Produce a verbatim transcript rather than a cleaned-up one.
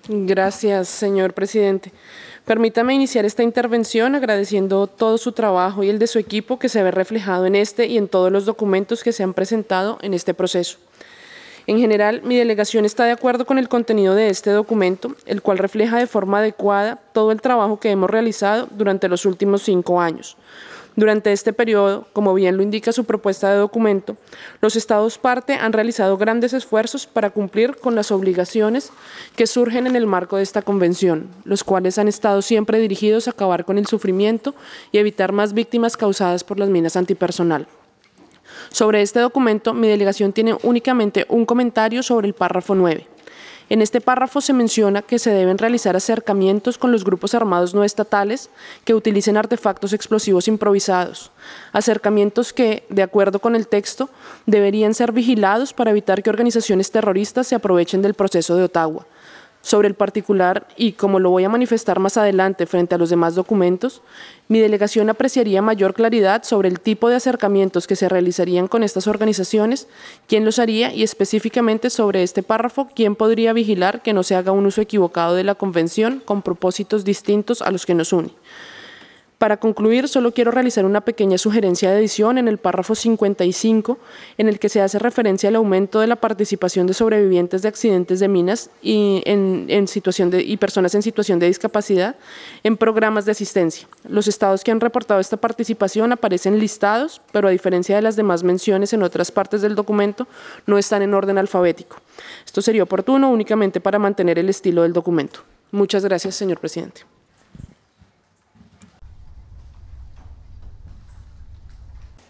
Gracias, señor presidente. Permítame iniciar esta intervención agradeciendo todo su trabajo y el de su equipo que se ve reflejado en este y en todos los documentos que se han presentado en este proceso. En general, mi delegación está de acuerdo con el contenido de este documento, el cual refleja de forma adecuada todo el trabajo que hemos realizado durante los últimos cinco años. Durante este periodo, como bien lo indica su propuesta de documento, los Estados parte han realizado grandes esfuerzos para cumplir con las obligaciones que surgen en el marco de esta convención, los cuales han estado siempre dirigidos a acabar con el sufrimiento y evitar más víctimas causadas por las minas antipersonal. Sobre este documento, mi delegación tiene únicamente un comentario sobre el párrafo nueve. En este párrafo se menciona que se deben realizar acercamientos con los grupos armados no estatales que utilicen artefactos explosivos improvisados, acercamientos que, de acuerdo con el texto, deberían ser vigilados para evitar que organizaciones terroristas se aprovechen del proceso de Ottawa. Sobre el particular, y como lo voy a manifestar más adelante frente a los demás documentos, mi delegación apreciaría mayor claridad sobre el tipo de acercamientos que se realizarían con estas organizaciones, quién los haría y específicamente sobre este párrafo, quién podría vigilar que no se haga un uso equivocado de la Convención con propósitos distintos a los que nos unen. Para concluir, solo quiero realizar una pequeña sugerencia de edición en el párrafo cincuenta y cinco, en el que se hace referencia al aumento de la participación de sobrevivientes de accidentes de minas y, en, en situación de, y personas en situación de discapacidad en programas de asistencia. Los estados que han reportado esta participación aparecen listados, pero a diferencia de las demás menciones en otras partes del documento, no están en orden alfabético. Esto sería oportuno únicamente para mantener el estilo del documento. Muchas gracias, señor presidente.